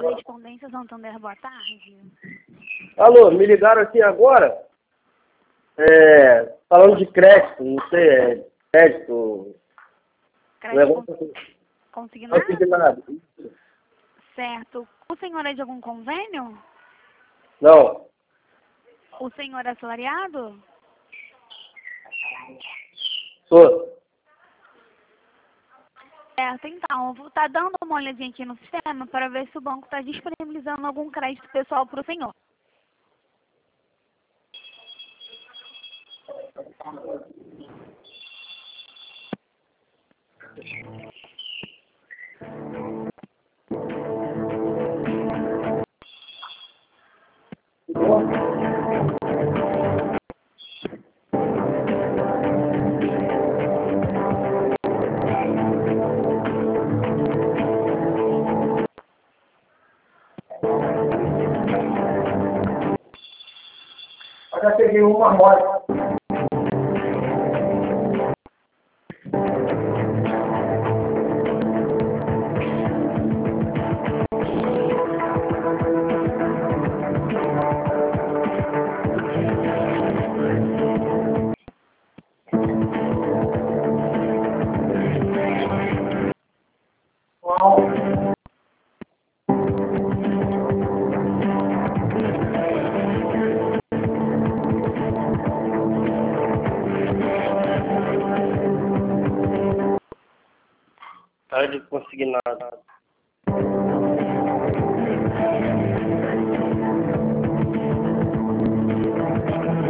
Correspondência Santander, boa tarde. Alô, me ligaram aqui agora, falando de crédito, não sei, crédito... Crédito consignado? Consignado. Certo. O senhor é de algum convênio? Não, O senhor é assalariado? sou. Certo, então, eu vou estar dando uma olhadinha aqui no sistema para ver se o banco está disponibilizando algum crédito pessoal para o senhor. Eu já peguei uma hora. Cara de conseguir nada.